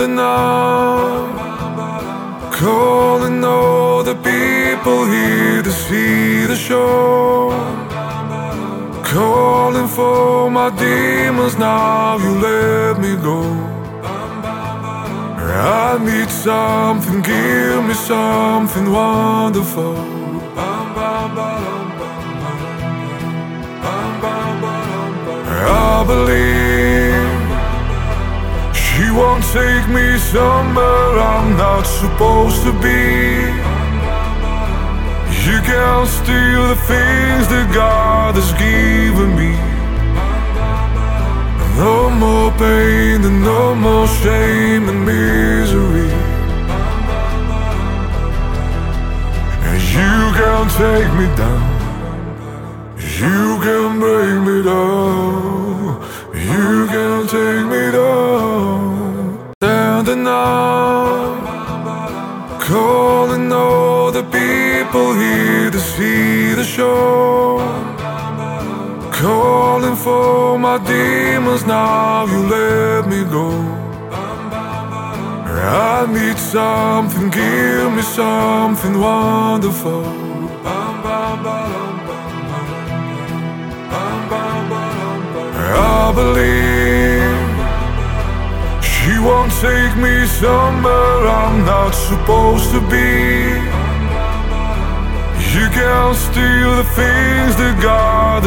Standing up, calling all the people here to see the show. Calling for my demons, now you let me go. I need something, give me something wonderful. I believe she won't take me somewhere I'm not supposed to be. You can't steal the things that God has given me. No more pain and no more shame and misery. And you can take me down, you can break me down, you can take me down. Standing up, calling all the people here to see the show. Calling for my demons, now you let me go. I need something, give me something wonderful. I believe she won't take me somewhere I'm not supposed to be. You can't steal the things that God